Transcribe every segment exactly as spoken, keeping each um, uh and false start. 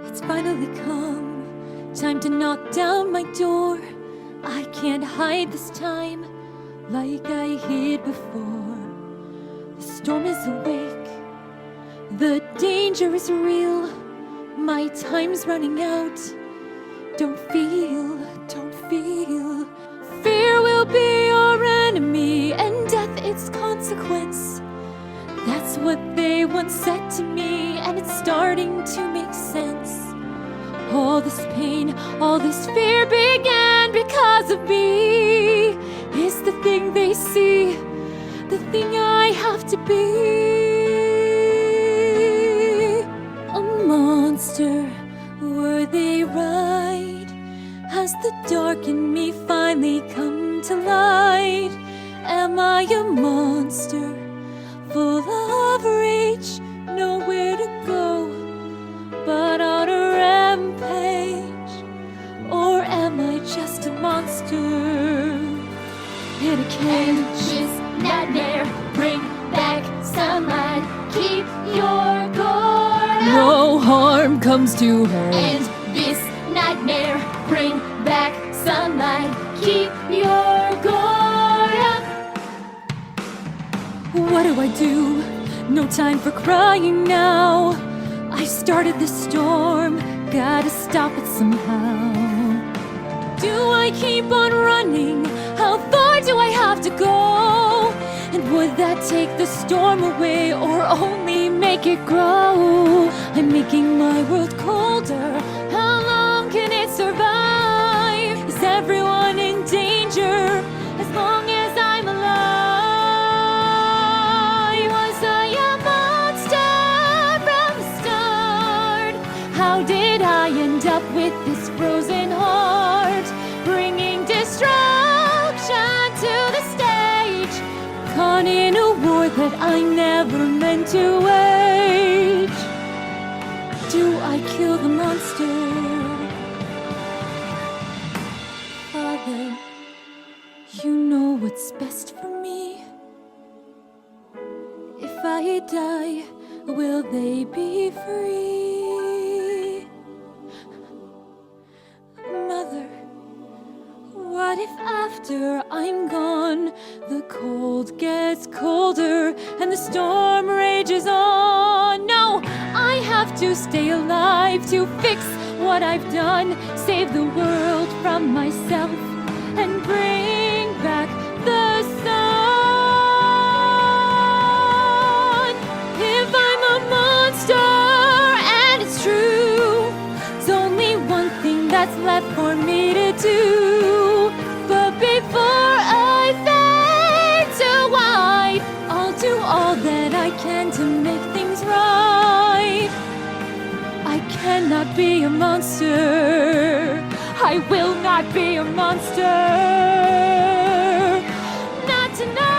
It's finally come, time to knock down my door. I can't hide this time like I hid before. The storm is awake, the danger is real. My time's running out. Don't feel, don't feel. Fear will be your enemy and death its consequence. That's what they once said to me, and it's starting to make sense. All this pain, all this fear began because of me. Is the thing they see, the thing I have to be. A monster, were they right? Has the dark in me finally come to light? Am I a monster, full of rage, nowhere to go but on a rampage? Or am I just a monster in a cage? And this nightmare, bring back sunlight, keep your guard up. No harm comes to her. And this nightmare, bring back sunlight, keep your guard up. What do I do? No time for crying now. I started the storm, gotta stop it somehow. Do I keep on running? How far do I have to go? And would that take the storm away or only make it grow? I'm making my world colder. How long can it survive? Is everyone in danger as long as I'm alive? Was I a monster from the start? How did I end up with this frozen heart, bringing destruction to the stage? Caught in a war that I never meant to wage. Do I kill the monster? Father, you know what's best for me. If I die, will they be free? Mother, what if after I'm gone, the cold gets colder and the storm rages on? No, I have to stay alive to fix what I've done, save the world from myself, and bring back the sun. If I'm a monster and it's true, there's only one thing that's left for me to do. But before I fade to white, I'll do all that I can to make things right. I cannot be a monster. I will not be a monster. Not tonight.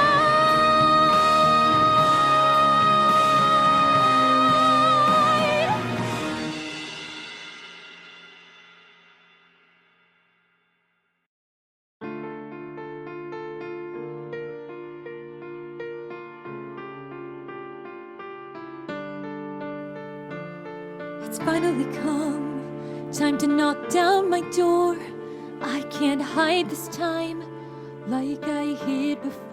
It's finally come, time to knock down my door. I can't hide this time like I hid before.